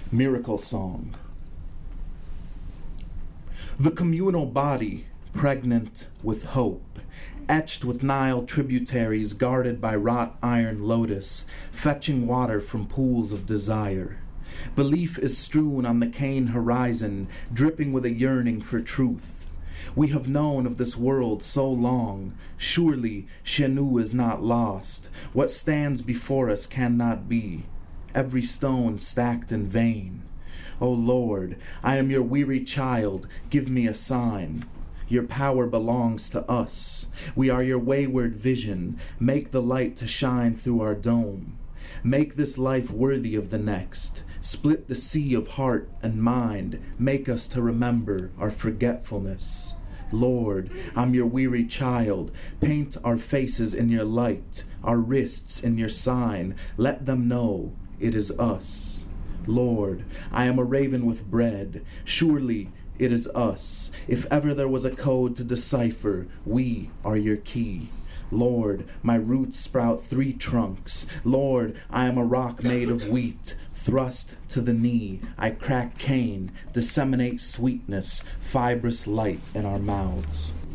Miracle Song. The communal body, pregnant with hope, etched with Nile tributaries guarded by wrought iron lotus, fetching water from pools of desire. Belief is strewn on the cane horizon, dripping with a yearning for truth. We have known of this world so long, surely Shenu is not lost. What stands before us cannot be, every stone stacked in vain. O Lord, I am your weary child, give me a sign. Your power belongs to us. We are your wayward vision. Make the light to shine through our dome. Make this life worthy of the next. Split the sea of heart and mind. Make us to remember our forgetfulness. Lord, I'm your weary child. Paint our faces in your light, our wrists in your sign. Let them know it is us. Lord, I am a raven with bread. Surely it is us. If ever there was a code to decipher, we are your key. Lord, my roots sprout 3 trunks. Lord, I am a rock made of wheat. Thrust to the knee, I crack cane, disseminate sweetness, fibrous light in our mouths.